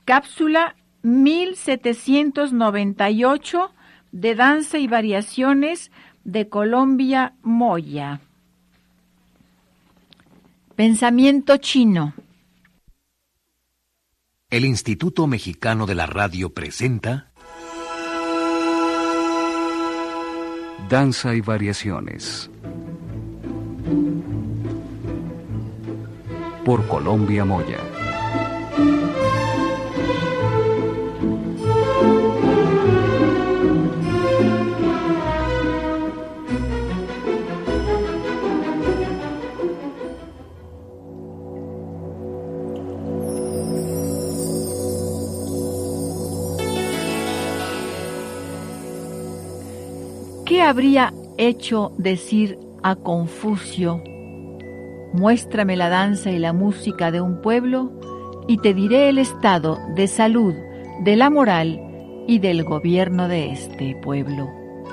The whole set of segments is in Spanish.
Cápsula 1798 de Danza y Variaciones de Colombia Moya. Pensamiento chino. El Instituto Mexicano de la Radio presenta Danza y Variaciones por Colombia Moya. ¿Qué habría hecho decir a Confucio? Muéstrame la danza y la música de un pueblo y te diré el estado de salud, de la moral y del gobierno de este pueblo.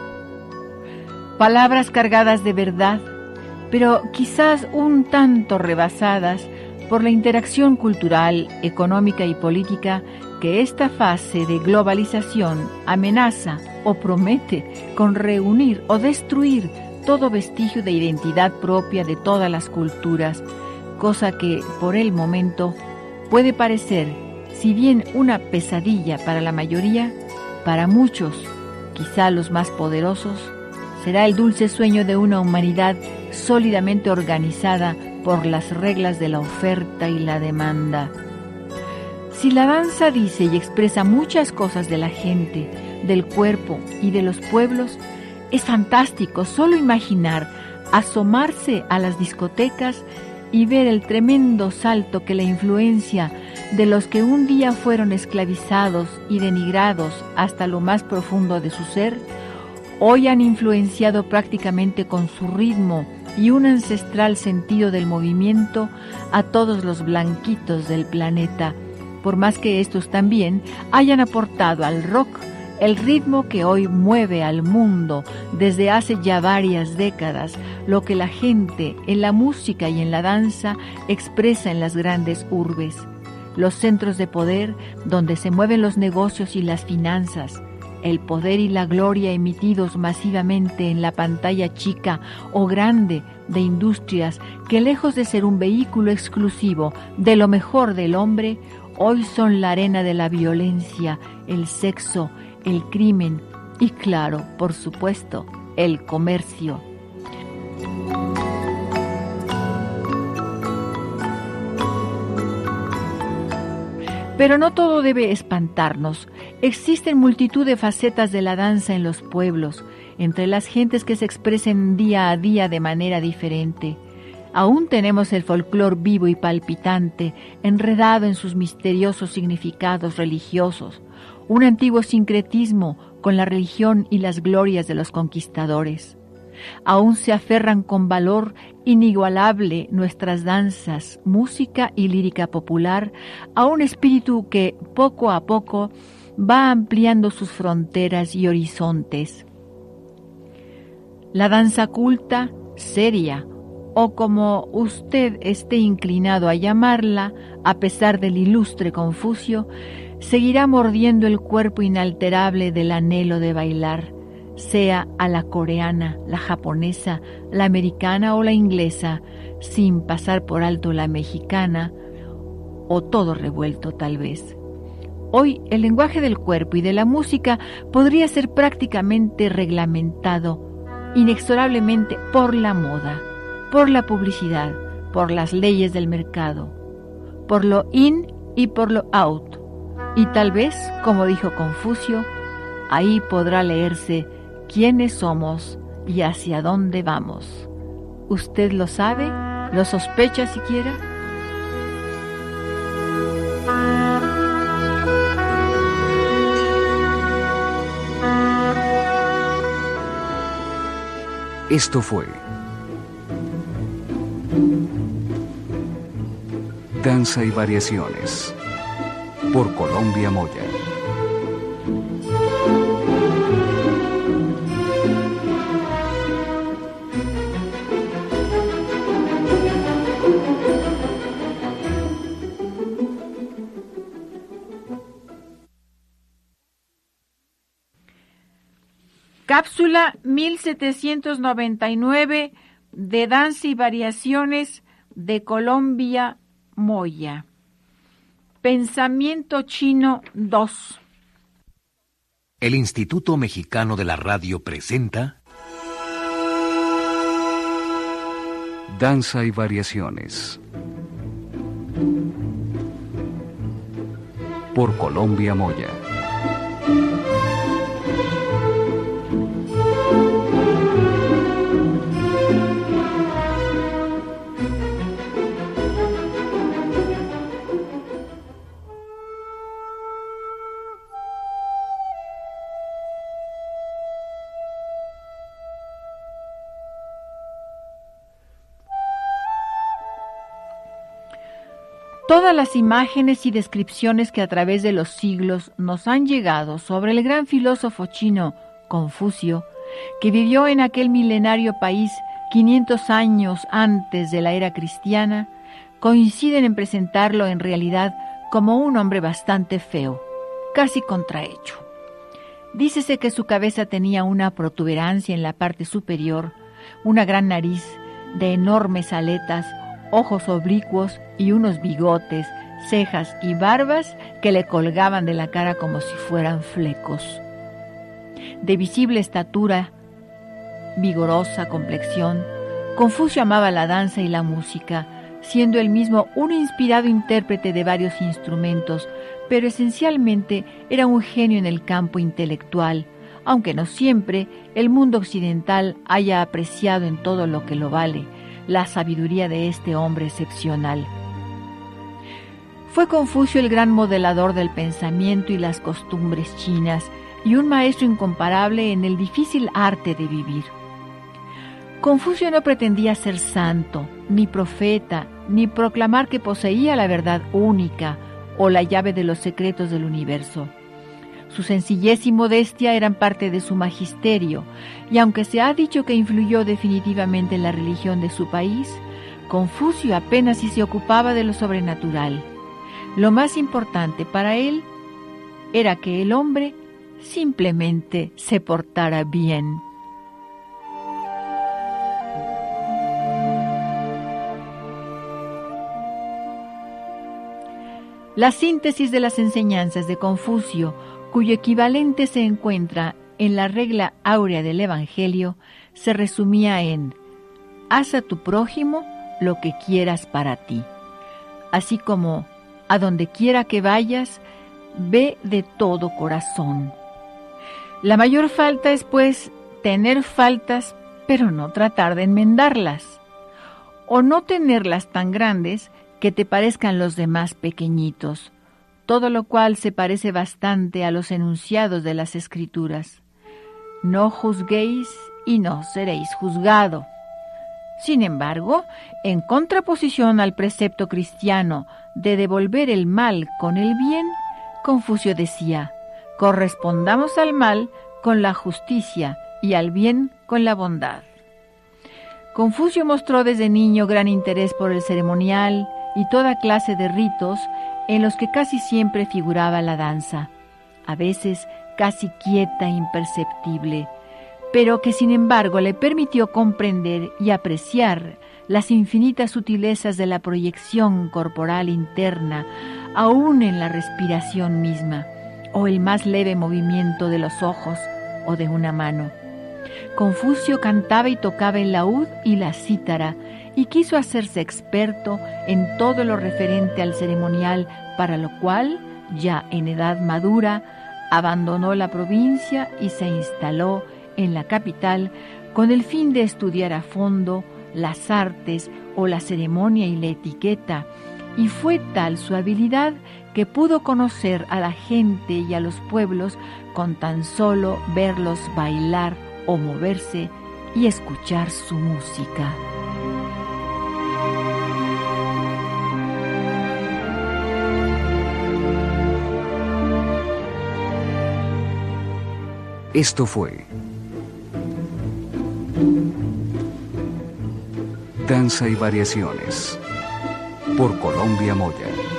Palabras cargadas de verdad, pero quizás un tanto rebasadas por la interacción cultural, económica y política que esta fase de globalización amenaza o promete con reunir o destruir todo vestigio de identidad propia de todas las culturas, cosa que, por el momento, puede parecer, si bien una pesadilla para la mayoría, para muchos, quizá los más poderosos, será el dulce sueño de una humanidad sólidamente organizada por las reglas de la oferta y la demanda. Si la danza dice y expresa muchas cosas de la gente, del cuerpo y de los pueblos, es fantástico solo imaginar asomarse a las discotecas y ver el tremendo salto que la influencia de los que un día fueron esclavizados y denigrados hasta lo más profundo de su ser, hoy han influenciado prácticamente con su ritmo y un ancestral sentido del movimiento a todos los blanquitos del planeta, por más que estos también hayan aportado al rock el ritmo que hoy mueve al mundo desde hace ya varias décadas, lo que la gente en la música y en la danza expresa en las grandes urbes, los centros de poder donde se mueven los negocios y las finanzas, el poder y la gloria emitidos masivamente en la pantalla chica o grande de industrias que, lejos de ser un vehículo exclusivo de lo mejor del hombre, hoy son la arena de la violencia, el sexo, el crimen y, claro, por supuesto, el comercio. Pero no todo debe espantarnos. Existen multitud de facetas de la danza en los pueblos, entre las gentes que se expresan día a día de manera diferente. Aún tenemos el folclore vivo y palpitante, enredado en sus misteriosos significados religiosos, un antiguo sincretismo con la religión y las glorias de los conquistadores. Aún se aferran con valor inigualable nuestras danzas, música y lírica popular a un espíritu que poco a poco va ampliando sus fronteras y horizontes. La danza culta, seria, o como usted esté inclinado a llamarla, a pesar del ilustre Confucio, seguirá mordiendo el cuerpo inalterable del anhelo de bailar, sea a la coreana, la japonesa, la americana o la inglesa, sin pasar por alto la mexicana, o todo revuelto tal vez. Hoy el lenguaje del cuerpo y de la música podría ser prácticamente reglamentado, inexorablemente por la moda, por la publicidad, por las leyes del mercado, por lo in y por lo out. Y tal vez, como dijo Confucio, ahí podrá leerse quiénes somos y hacia dónde vamos. ¿Usted lo sabe? ¿Lo sospecha siquiera? Esto fue Danza y Variaciones por Colombia Moya. Cápsula 1799 de Danza y Variaciones de Colombia Moya. Pensamiento chino 2. El Instituto Mexicano de la Radio presenta Danza y Variaciones por Colombia Moya. Todas las imágenes y descripciones que a través de los siglos nos han llegado sobre el gran filósofo chino Confucio, que vivió en aquel milenario país 500 años antes de la era cristiana, coinciden en presentarlo en realidad como un hombre bastante feo, casi contrahecho. Dícese que su cabeza tenía una protuberancia en la parte superior, una gran nariz de enormes aletas, ojos oblicuos y unos bigotes, cejas y barbas que le colgaban de la cara como si fueran flecos. De visible estatura, vigorosa complexión, Confucio amaba la danza y la música, siendo él mismo un inspirado intérprete de varios instrumentos, pero esencialmente era un genio en el campo intelectual, aunque no siempre el mundo occidental haya apreciado en todo lo que lo vale la sabiduría de este hombre excepcional. Fue Confucio el gran modelador del pensamiento y las costumbres chinas y un maestro incomparable en el difícil arte de vivir. Confucio no pretendía ser santo, ni profeta, ni proclamar que poseía la verdad única o la llave de los secretos del universo. Su sencillez y modestia eran parte de su magisterio, y aunque se ha dicho que influyó definitivamente en la religión de su país, Confucio apenas si se ocupaba de lo sobrenatural. Lo más importante para él era que el hombre simplemente se portara bien. La síntesis de las enseñanzas de Confucio, cuyo equivalente se encuentra en la regla áurea del Evangelio, se resumía en: haz a tu prójimo lo que quieras para ti, así como a donde quiera que vayas, ve de todo corazón. La mayor falta es, pues, tener faltas, pero no tratar de enmendarlas, o no tenerlas tan grandes que te parezcan los demás pequeñitos, todo lo cual se parece bastante a los enunciados de las Escrituras. No juzguéis y no seréis juzgado. Sin embargo, en contraposición al precepto cristiano de devolver el mal con el bien, Confucio decía: correspondamos al mal con la justicia y al bien con la bondad. Confucio mostró desde niño gran interés por el ceremonial y toda clase de ritos en los que casi siempre figuraba la danza, a veces casi quieta e imperceptible, pero que sin embargo le permitió comprender y apreciar las infinitas sutilezas de la proyección corporal interna, aún en la respiración misma, o el más leve movimiento de los ojos o de una mano. Confucio cantaba y tocaba el laúd y la cítara, y quiso hacerse experto en todo lo referente al ceremonial, para lo cual, ya en edad madura, abandonó la provincia y se instaló en la capital con el fin de estudiar a fondo las artes o la ceremonia y la etiqueta, y fue tal su habilidad que pudo conocer a la gente y a los pueblos con tan solo verlos bailar o moverse y escuchar su música. Esto fue Danza y Variaciones por Colombia Moya.